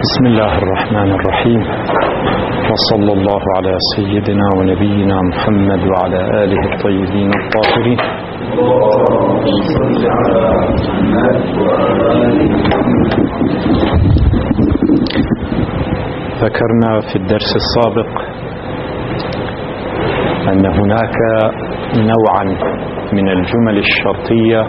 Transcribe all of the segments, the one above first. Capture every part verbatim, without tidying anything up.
بسم الله الرحمن الرحيم، وصلى الله على سيدنا ونبينا محمد وعلى آله الطيبين الطاهرين. ذكرنا في الدرس السابق أن هناك نوعا من الجمل الشرطية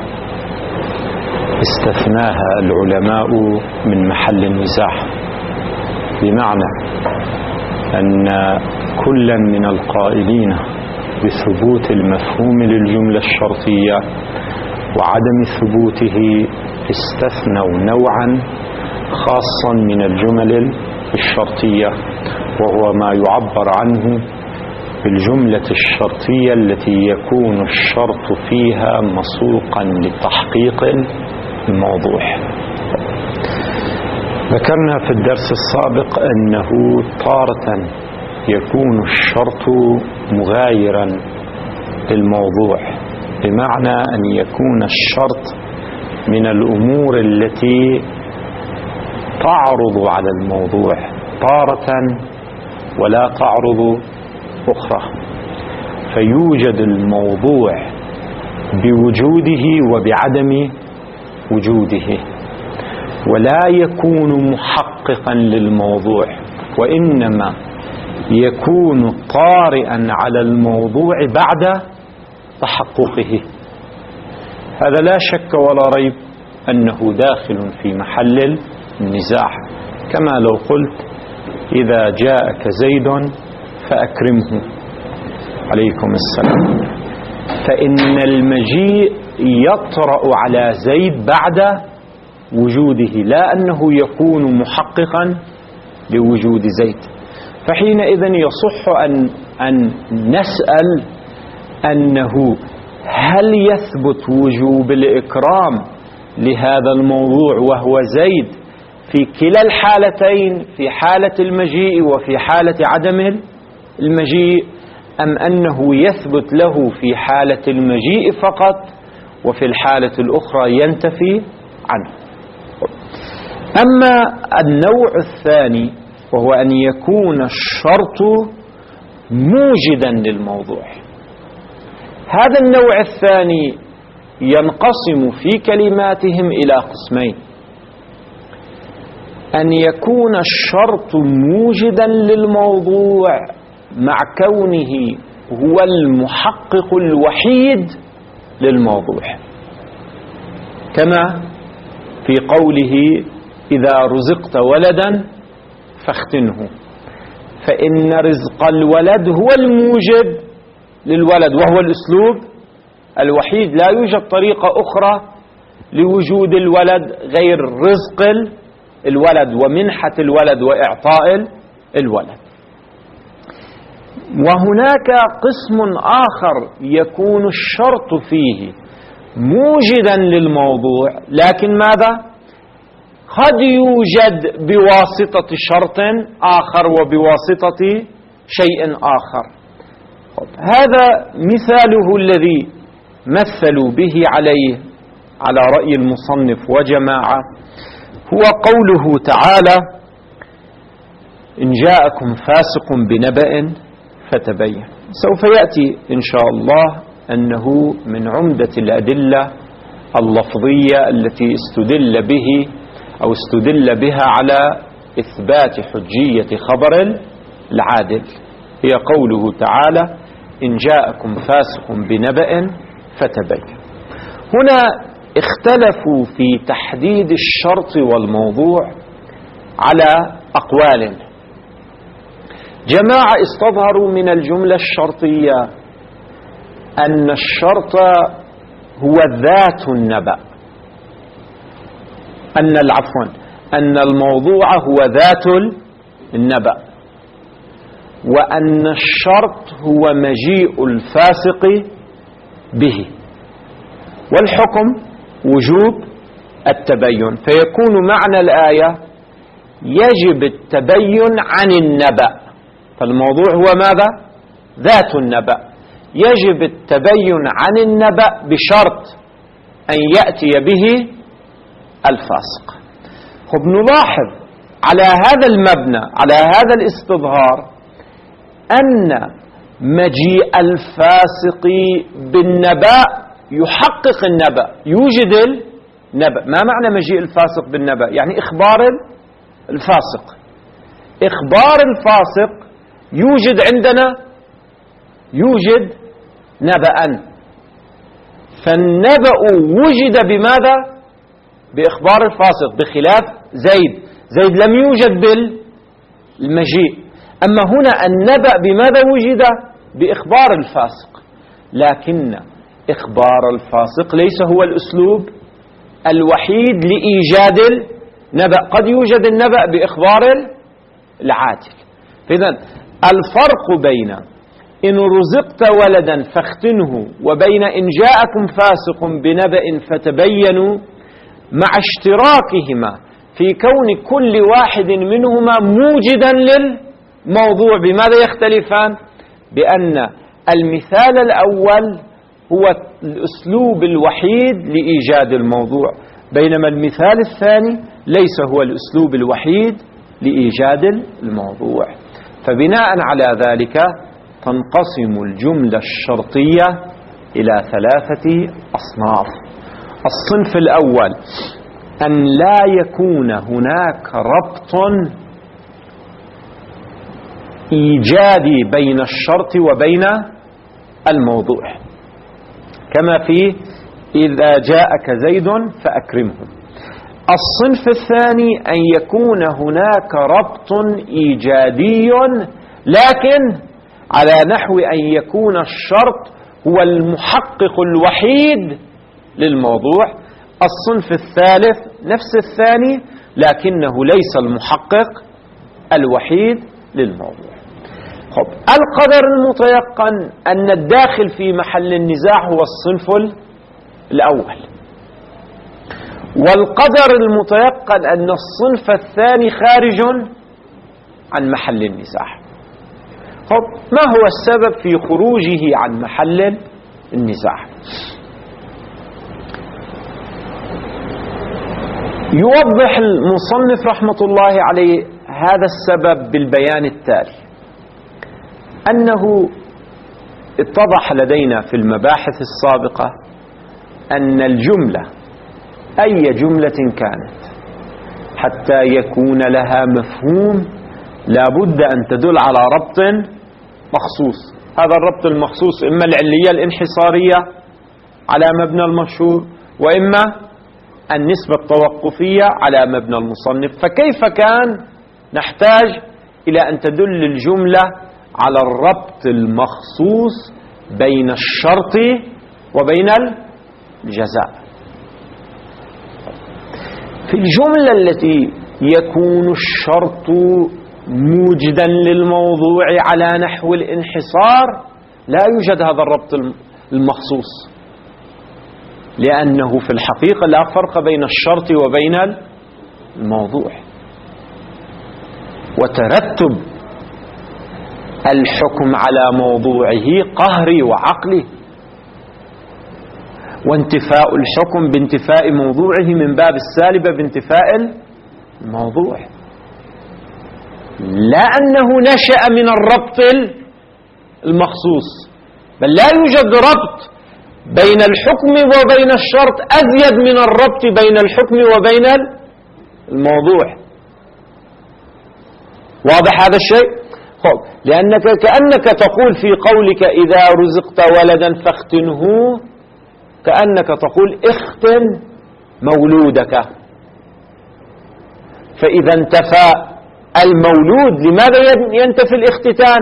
استثناها العلماء من محل النزاع، بمعنى أن كلا من القائلين بثبوت المفهوم للجملة الشرطية وعدم ثبوته استثنوا نوعا خاصا من الجمل الشرطية، وهو ما يعبر عنه بالجملة الشرطية التي يكون الشرط فيها مسوقا لتحقيق الموضوع. ذكرنا في الدرس السابق أنه تارة يكون الشرط مغايرا للموضوع، بمعنى أن يكون الشرط من الأمور التي تعرض على الموضوع تارة ولا تعرض أخرى، فيوجد الموضوع بوجوده وبعدم وجوده، ولا يكون محققا للموضوع، وإنما يكون طارئا على الموضوع بعد تحققه. هذا لا شك ولا ريب أنه داخل في محل النزاع، كما لو قلت إذا جاءك زيد فأكرمه عليكم السلام، فإن المجيء يطرأ على زيد بعد وجوده، لا أنه يكون محققا لوجود زيد. فحينئذ يصح أن, أن نسأل أنه هل يثبت وجوب الإكرام لهذا الموضوع وهو زيد في كلا الحالتين، في حالة المجيء وفي حالة عدم المجيء، أم أنه يثبت له في حالة المجيء فقط وفي الحالة الأخرى ينتفي عنه؟ أما النوع الثاني وهو أن يكون الشرط موجدا للموضوع، هذا النوع الثاني ينقسم في كلماتهم إلى قسمين: أن يكون الشرط موجدا للموضوع مع كونه هو المحقق الوحيد للموضوع، كما في قوله إذا رزقت ولدا فاختنه، فإن رزق الولد هو الموجب للولد وهو الأسلوب الوحيد، لا يوجد طريقة أخرى لوجود الولد غير رزق الولد ومنحة الولد وإعطاء الولد. وهناك قسم آخر يكون الشرط فيه موجدا للموضوع، لكن ماذا؟ قد يوجد بواسطة شرط آخر وبواسطة شيء آخر. هذا مثاله الذي مثلوا به عليه على رأي المصنف وجماعة هو قوله تعالى: إن جاءكم فاسق بنبأ فتبين. سوف يأتي إن شاء الله أنه من عمدة الأدلة اللفظية التي استدل به أو استدل بها على إثبات حجية خبر العادل، هي قوله تعالى: إن جاءكم فاسق بنبأ فتبين. هنا اختلفوا في تحديد الشرط والموضوع على أقوال. جماعة استظهروا من الجملة الشرطية أن الشرط هو ذات النبأ، أن العفو أن الموضوع هو ذات النبأ، وأن الشرط هو مجيء الفاسق به، والحكم وجوب التبين. فيكون معنى الآية يجب التبين عن النبأ، فالموضوع هو ماذا؟ ذات النبأ، يجب التبين عن النبأ بشرط أن يأتي به الفاسق. خب نلاحظ على هذا المبنى، على هذا الاستظهار، أن مجيء الفاسق بالنبأ يحقق النبأ، يوجد النبأ. ما معنى مجيء الفاسق بالنبأ؟ يعني إخبار الفاسق. إخبار الفاسق يوجد عندنا، يوجد نبأ. فالنبأ وجد بماذا؟ بإخبار الفاسق، بخلاف زيد. زيد لم يوجد بالمجيء. أما هنا النبأ بماذا وجد؟ بإخبار الفاسق. لكن إخبار الفاسق ليس هو الأسلوب الوحيد لإيجاد النبأ. قد يوجد النبأ بإخبار العاجل. فإذن الفرق بين إن رزقت ولدا فاختنه وبين إن جاءكم فاسق بنبأ فتبينوا، مع اشتراكهما في كون كل واحد منهما موجدا للموضوع، بماذا يختلفان؟ بأن المثال الأول هو الأسلوب الوحيد لإيجاد الموضوع، بينما المثال الثاني ليس هو الأسلوب الوحيد لإيجاد الموضوع. فبناء على ذلك تنقسم الجملة الشرطية إلى ثلاثة أصناف. الصنف الأول أن لا يكون هناك ربط إيجادي بين الشرط وبين الموضوع، كما في إذا جاءك زيد فأكرمه. الصنف الثاني أن يكون هناك ربط إيجادي لكن على نحو أن يكون الشرط هو المحقق الوحيد للموضوع. الصنف الثالث نفس الثاني لكنه ليس المحقق الوحيد للموضوع. خب، القدر المتيقن أن الداخل في محل النزاع هو الصنف الأول، والقدر المتيقن أن الصنف الثاني خارج عن محل النزاع. خب، ما هو السبب في خروجه عن محل النزاع؟ يوضح المصنف رحمة الله عليه هذا السبب بالبيان التالي: أنه اتضح لدينا في المباحث السابقة أن الجملة أي جملة كانت حتى يكون لها مفهوم لا بد أن تدل على ربط مخصوص. هذا الربط المخصوص إما العلية الانحصارية على مبنى المشهور، وإما النسبة التوقفية على مبنى المصنف. فكيف كان نحتاج إلى أن تدل الجملة على الربط المخصوص بين الشرط وبين الجزاء؟ في الجملة التي يكون الشرط موجدا للموضوع على نحو الانحصار لا يوجد هذا الربط المخصوص، لأنه في الحقيقة لا فرق بين الشرط وبين الموضوع. وترتب الحكم على موضوعه قهري وعقلي، وانتفاء الحكم بانتفاء موضوعه من باب السالبة بانتفاء الموضوع، لا أنه نشأ من الربط المخصوص، بل لا يوجد ربط بين الحكم وبين الشرط أزيد من الربط بين الحكم وبين الموضوع. واضح هذا الشيء؟ خب، لأنك كأنك تقول في قولك إذا رزقت ولدا فاختنه، كأنك تقول اختن مولودك. فإذا انتفى المولود لماذا ينتفي الاختتان؟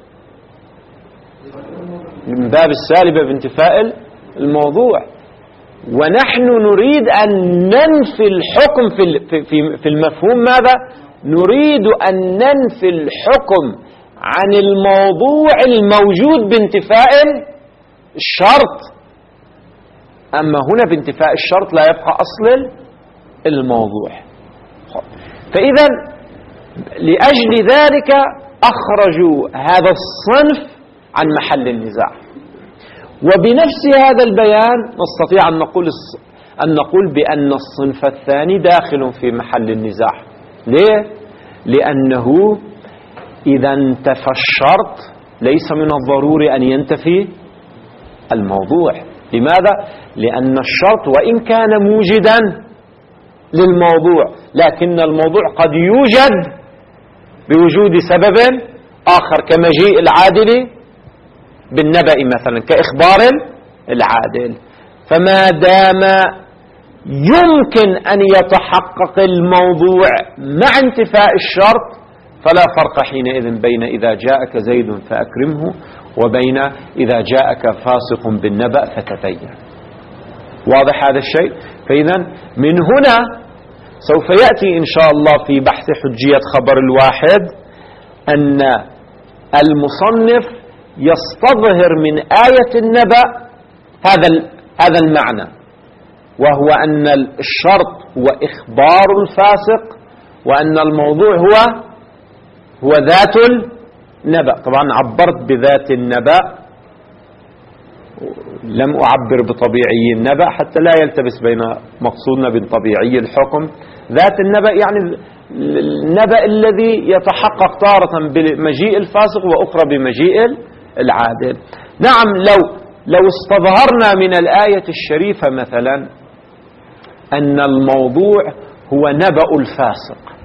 من باب السالبة بانتفاء الموضوع. ونحن نريد أن ننفي الحكم في في المفهوم ماذا؟ نريد أن ننفي الحكم عن الموضوع الموجود بانتفاء الشرط. أما هنا بانتفاء الشرط لا يبقى أصل الموضوع. فإذا لأجل ذلك أخرجوا هذا الصنف عن محل النزاع. وبنفس هذا البيان نستطيع أن نقول أن نقول بأن الصنف الثاني داخل في محل النزاع. ليه؟ لأنه إذا انتفى الشرط ليس من الضروري أن ينتفي الموضوع. لماذا؟ لأن الشرط وإن كان موجدا للموضوع لكن الموضوع قد يوجد بوجود سبب آخر كمجيء العادل بالنبأ مثلا، كإخبار العادل. فما دام يمكن أن يتحقق الموضوع مع انتفاء الشرط فلا فرق حينئذ بين إذا جاءك زيد فأكرمه وبين إذا جاءك فاسق بالنبأ فتبين. واضح هذا الشيء؟ فإذا من هنا سوف يأتي إن شاء الله في بحث حجية خبر الواحد أن المصنف يستظهر من آية النبأ هذا هذا المعنى، وهو أن الشرط هو إخبار الفاسق وأن الموضوع هو هو ذات النبأ. طبعا عبرت بذات النبأ، لم أعبر بطبيعي النبأ حتى لا يلتبس بين مقصودنا بطبيعي الحكم. ذات النبأ يعني النبأ الذي يتحقق تارة بمجيء الفاسق وأخرى بمجيء العادل. نعم، لو لو استظهرنا من الآية الشريفة مثلا أن الموضوع هو نبأ الفاسق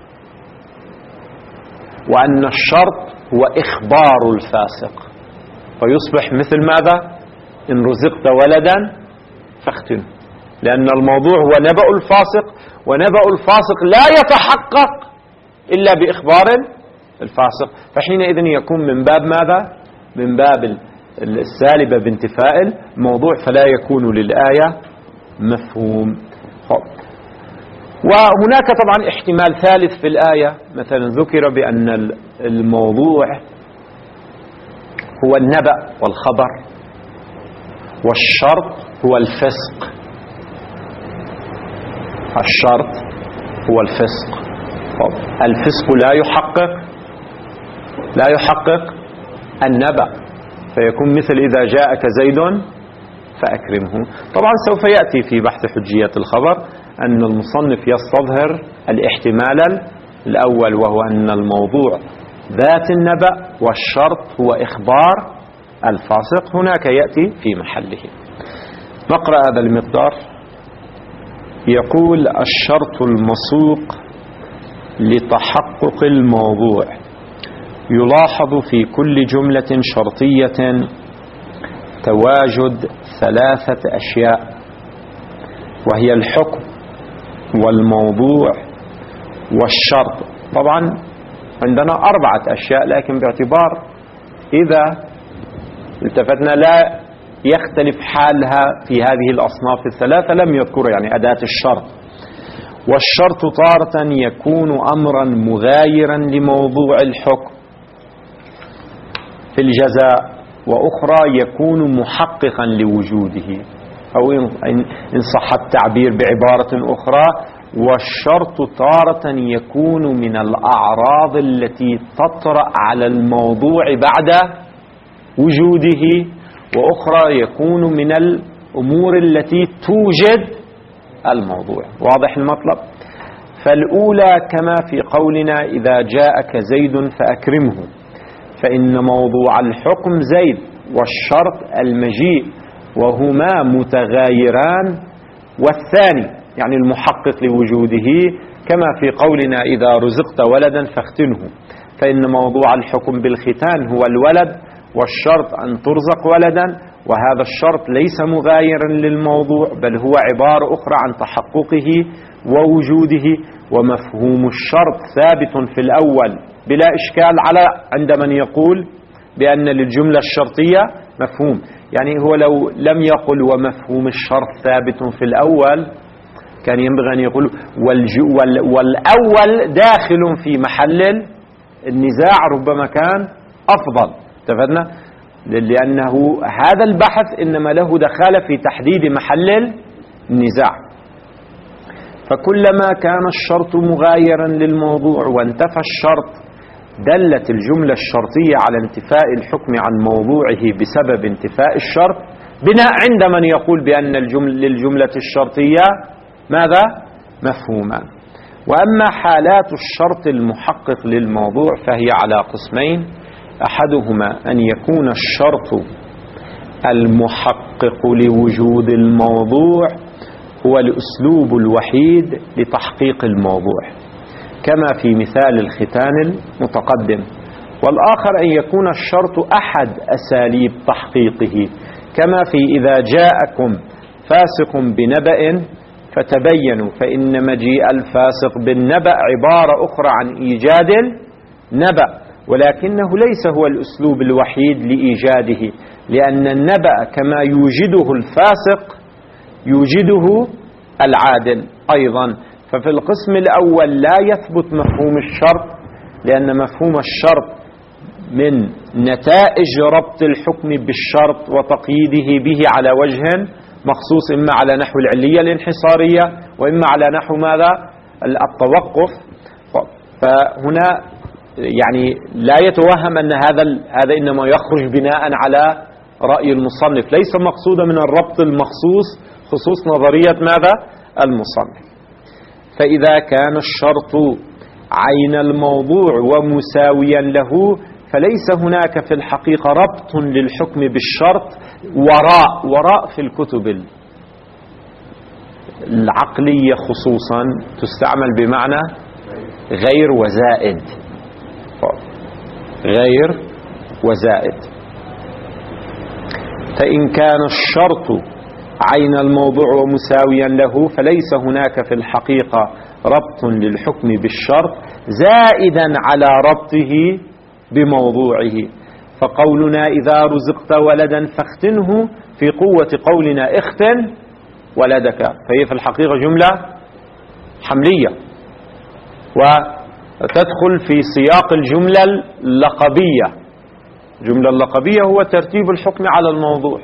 وأن الشرط هو إخبار الفاسق، فيصبح مثل ماذا؟ إن رزقت ولدا فاختنه، لأن الموضوع هو نبأ الفاسق، ونبأ الفاسق لا يتحقق إلا بإخبار الفاسق، فحينئذ يكون من باب ماذا؟ من باب السالبة بانتفاء الموضوع، فلا يكون للآية مفهوم. وهناك طبعا احتمال ثالث في الآية، مثلا ذكر بأن الموضوع هو النبأ والخبر والشرط هو الفسق. الشرط هو الفسق. الفسق لا يحقق لا يحقق النبأ، فيكون مثل إذا جاءك زيد فأكرمه. طبعا سوف يأتي في بحث حجية الخبر أن المصنف يستظهر الاحتمال الأول، وهو أن الموضوع ذات النبأ والشرط هو إخبار الفاسق. هناك يأتي في محله. نقرأ هذا المقدار. يقول: الشرط المسوق لتحقق الموضوع يلاحظ في كل جملة شرطية تواجد ثلاثة أشياء، وهي الحكم والموضوع والشرط. طبعا عندنا أربعة أشياء، لكن باعتبار إذا التفتنا لا يختلف حالها في هذه الأصناف الثلاثة لم يذكر يعني أداة الشرط. والشرط تارة يكون أمرا مغايرا لموضوع الحكم في الجزاء، وأخرى يكون محققا لوجوده، أو إن صح التعبير بعبارة أخرى: والشرط تارة يكون من الأعراض التي تطرأ على الموضوع بعد وجوده، وأخرى يكون من الأمور التي توجد الموضوع. واضح المطلب؟ فالأولى كما في قولنا: إذا جاءك زيد فأكرمه، فإن موضوع الحكم زيد والشرط المجيء، وهما متغايران. والثاني يعني المحقق لوجوده كما في قولنا: إذا رزقت ولدا فاختنه، فإن موضوع الحكم بالختان هو الولد، والشرط أن ترزق ولدا، وهذا الشرط ليس مغايرا للموضوع بل هو عبارة أخرى عن تحققه ووجوده. ومفهوم الشرط ثابت في الأول بلا إشكال على عند من يقول بأن للجملة الشرطية مفهوم. يعني هو لو لم يقل ومفهوم الشرط ثابت في الأول كان ينبغي أن يقول والأول داخل في محل النزاع، ربما كان أفضل. اتفقنا؟ لأنه هذا البحث إنما له دخالة في تحديد محل النزاع. فكلما كان الشرط مغايرا للموضوع وانتفى الشرط دلت الجملة الشرطية على انتفاء الحكم عن موضوعه بسبب انتفاء الشرط، بناء عند من يقول بأن الجملة للجملة الشرطية ماذا؟ مفهوما. وأما حالات الشرط المحقق للموضوع فهي على قسمين: أحدهما أن يكون الشرط المحقق لوجود الموضوع هو الأسلوب الوحيد لتحقيق الموضوع كما في مثال الختان المتقدم، والآخر أن يكون الشرط أحد أساليب تحقيقه كما في إذا جاءكم فاسق بنبأ فتبينوا، فإن مجيء الفاسق بالنبأ عبارة أخرى عن إيجاد النبأ، ولكنه ليس هو الأسلوب الوحيد لإيجاده، لأن النبأ كما يوجده الفاسق يوجده العادل أيضا. ففي القسم الأول لا يثبت مفهوم الشرط، لأن مفهوم الشرط من نتائج ربط الحكم بالشرط وتقييده به على وجه مخصوص، إما على نحو العلية الانحصارية وإما على نحو ماذا؟ التوقف. فهنا يعني لا يتوهم أن هذا هذا إنما يخرج بناء على رأي المصنف، ليس مقصودا من الربط المخصوص خصوص نظرية ماذا؟ المصنف. فإذا كان الشرط عين الموضوع ومساويا له فليس هناك في الحقيقة ربط للحكم بالشرط وراء وراء في الكتب العقلية خصوصا تستعمل بمعنى غير وزائد، غير وزائد. فإن كان الشرط عين الموضوع ومساويا له فليس هناك في الحقيقة ربط للحكم بالشرط زائدا على ربطه بموضوعه. فقولنا إذا رزقت ولدا فاختنه في قوة قولنا اختن ولدك، فهي في الحقيقة جملة حملية وتدخل في سياق الجملة اللقبية. الجملة اللقبية هو ترتيب الحكم على الموضوع.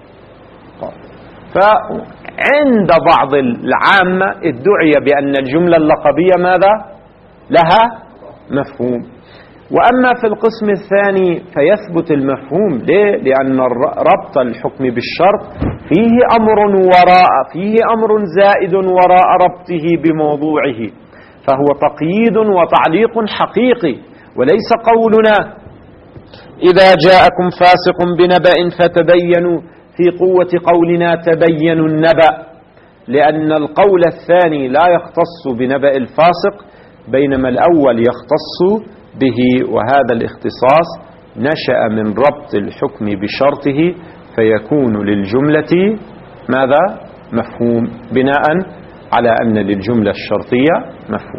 فعند بعض العامة ادعي بأن الجملة اللقبية ماذا؟ لها مفهوم. وأما في القسم الثاني فيثبت المفهوم. ليه؟ لأن ربط الحكم بالشرط فيه أمر وراء فيه أمر زائد وراء ربطه بموضوعه، فهو تقييد وتعليق حقيقي، وليس قولنا إذا جاءكم فاسق بنبأ فتبينوا في قوة قولنا تبينوا النبأ، لأن القول الثاني لا يختص بنبأ الفاسق بينما الأول يختص به، وهذا الاختصاص نشأ من ربط الحكم بشرطه فيكون للجملة ماذا؟ مفهوم، بناء على أن للجملة الشرطية مفهوم.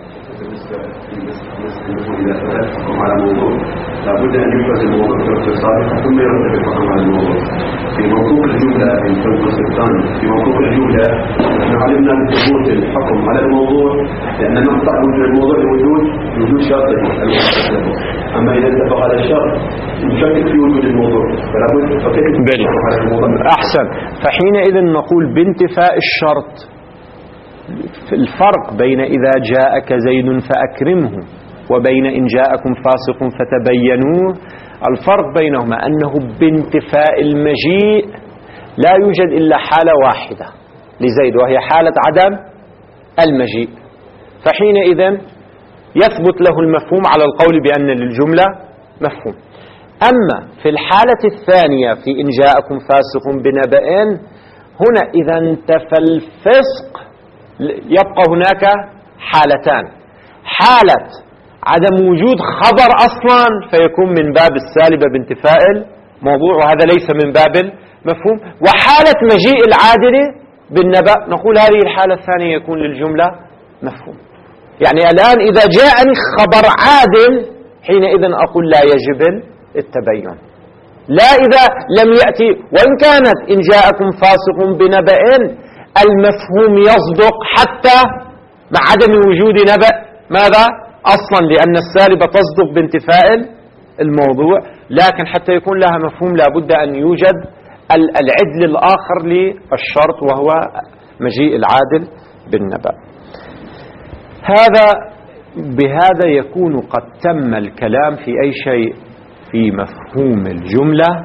لابد أن يفرز الموضوع في الاختصار ثم يرتب الحكم على الموضوع. في موضوع الجملة في القسم الثاني في موضوع الجملة نحن علمنا بثبوت الحكم على الموضوع لأن نقطع وجود الموضوع لوجود وجود شرطه. أما إذا اتفق على الشرط نشكك في وجود الموضوع فلابد فكيف على الموضوع. أحسن. فحينئذ نقول بانتفاء الشرط الفرق بين إذا جاءك زيد فأكرمه وبين إن جاءكم فاسق فتبينوه، الفرق بينهما أنه بانتفاء المجيء لا يوجد إلا حالة واحدة لزيد وهي حالة عدم المجيء، فحينئذ يثبت له المفهوم على القول بأن للجملة مفهوم. أما في الحالة الثانية في إن جاءكم فاسق بنبأ، هنا إذا انتفى الفسق يبقى هناك حالتان: حالة عدم وجود خبر أصلا فيكون من باب السالبة بانتفاء الموضوع وهذا ليس من باب المفهوم، وحالة مجيء العادل بالنبأ نقول هذه الحالة الثانية يكون للجملة مفهوم. يعني الآن إذا جاءني خبر عادل حينئذ أقول لا يجب التبين، لا إذا لم يأتي. وإن كانت إن جاءكم فاسق بنبأ المفهوم يصدق حتى مع عدم وجود نبأ ماذا؟ أصلا، لأن السالبة تصدق بانتفاء الموضوع، لكن حتى يكون لها مفهوم لابد أن يوجد العدل الآخر للشرط وهو مجيء العادل بالنبأ. هذا بهذا يكون قد تم الكلام في أي شيء في مفهوم الجملة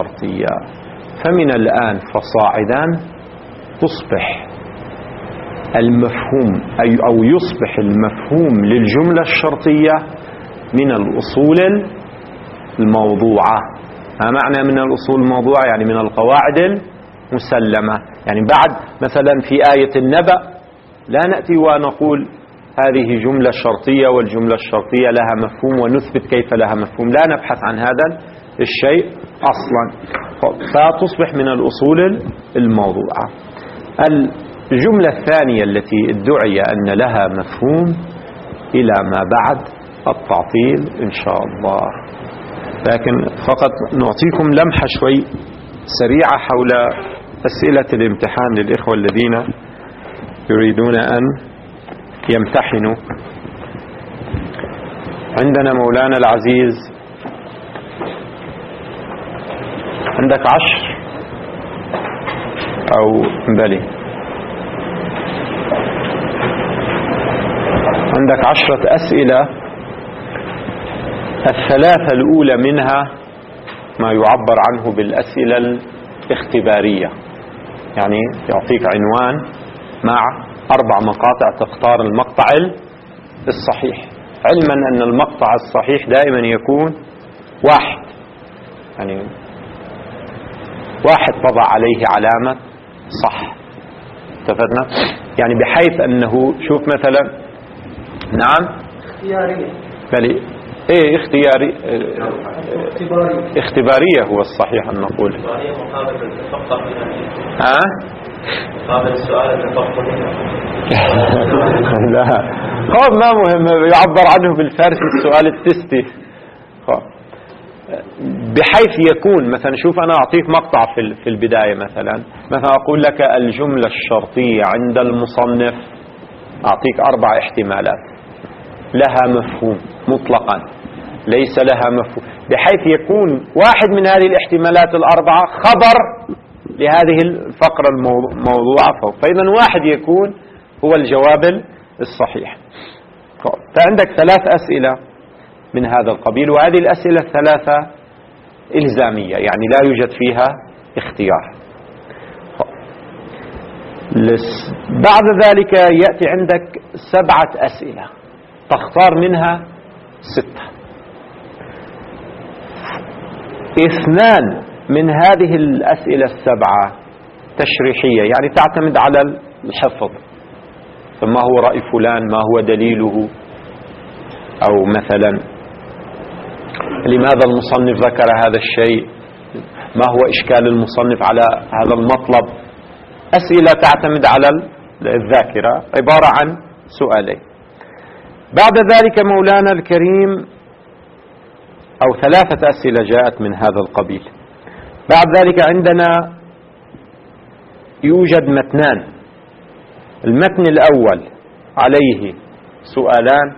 الشرطية. فمن الآن فصاعدا تصبح المفهوم أي أو يصبح المفهوم للجملة الشرطية من الأصول الموضوعة. ما معنى من الأصول الموضوعة؟ يعني من القواعد المسلمة. يعني بعد مثلا في آية النبأ لا نأتي ونقول هذه جملة شرطية والجملة الشرطية لها مفهوم ونثبت كيف لها مفهوم، لا نبحث عن هذا الشيء أصلا، فتصبح من الأصول الموضوعة. الجملة الثانية التي ادعي أن لها مفهوم إلى ما بعد التعطيل إن شاء الله، لكن فقط نعطيكم لمحة شوي سريعة حول أسئلة الامتحان للإخوة الذين يريدون أن يمتحنوا. عندنا مولانا العزيز عندك عشر أو بلي عندك عشرة أسئلة، الثلاثة الأولى منها ما يعبر عنه بالأسئلة الاختبارية، يعني يعطيك عنوان مع أربع مقاطع تختار المقطع الصحيح، علما أن المقطع الصحيح دائما يكون واحد، يعني واحد تضع عليه علامة صح، اتفقنا؟ يعني بحيث أنه شوف مثلا نعم اختيارية بل ايه اختياري اختبارية اختبارية هو الصحيح أن نقول مقابل التفقه منها ها مقابل السؤال التفقه منها لا خب ما مهم يعبر عنه بالفارسي السؤال التستي، خب بحيث يكون مثلا شوف أنا أعطيك مقطع في في البداية مثلا مثلا أقول لك الجملة الشرطية عند المصنف، أعطيك أربع احتمالات لها مفهوم مطلقا ليس لها مفهوم، بحيث يكون واحد من هذه الاحتمالات الأربعة خبر لهذه الفقرة الموضوعة فوق، فإذا واحد يكون هو الجواب الصحيح. فعندك ثلاث أسئلة من هذا القبيل، وهذه الأسئلة الثلاثة إلزامية يعني لا يوجد فيها اختيار. بعد ذلك يأتي عندك سبعة أسئلة تختار منها ستة، اثنان من هذه الأسئلة السبعة تشريحية يعني تعتمد على الحفظ، فما هو رأي فلان، ما هو دليله، أو مثلا لماذا المصنف ذكر هذا الشيء، ما هو إشكال المصنف على هذا المطلب، أسئلة تعتمد على الذاكرة عبارة عن سؤالين. بعد ذلك مولانا الكريم أو ثلاثة أسئلة جاءت من هذا القبيل. بعد ذلك عندنا يوجد متنان، المتن الأول عليه سؤالان،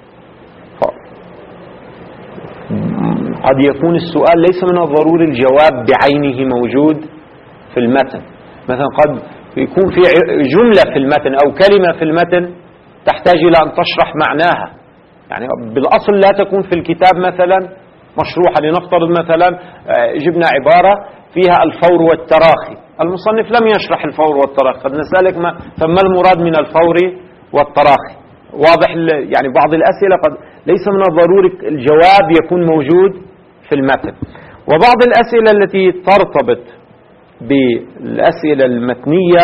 قد يكون السؤال ليس من الضروري الجواب بعينه موجود في المتن، مثلا قد يكون في جملة في المتن أو كلمة في المتن تحتاج إلى أن تشرح معناها، يعني بالأصل لا تكون في الكتاب مثلا مشروحة. لنفترض مثلا جبنا عبارة فيها الفور والتراخي، المصنف لم يشرح الفور والتراخي، قد نسألك ما فما المراد من الفور والتراخي، واضح؟ يعني بعض الأسئلة قد ليس من الضروري الجواب يكون موجود في المتن. وبعض الأسئلة التي ترتبط بالأسئلة المتنية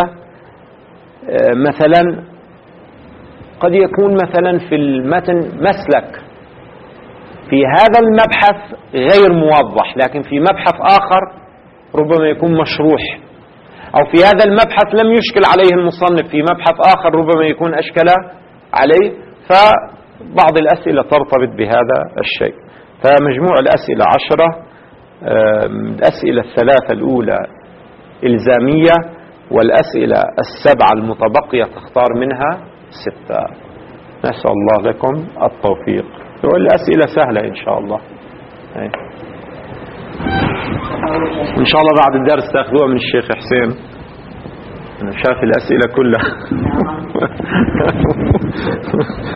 مثلا قد يكون مثلا في المتن مسلك في هذا المبحث غير موضح، لكن في مبحث آخر ربما يكون مشروح، أو في هذا المبحث لم يشكل عليه المصنف، في مبحث آخر ربما يكون أشكل عليه، فبعض الأسئلة ترتبط بهذا الشيء. فمجموع الأسئلة عشرة، الأسئلة الثلاثة الأولى إلزامية، والأسئلة السبعة المتبقية تختار منها ستة. نسأل الله لكم التوفيق، والأسئلة سهلة إن شاء الله. إن شاء الله بعد الدرس تأخذوها من الشيخ حسين، أنا شاف الأسئلة كلها.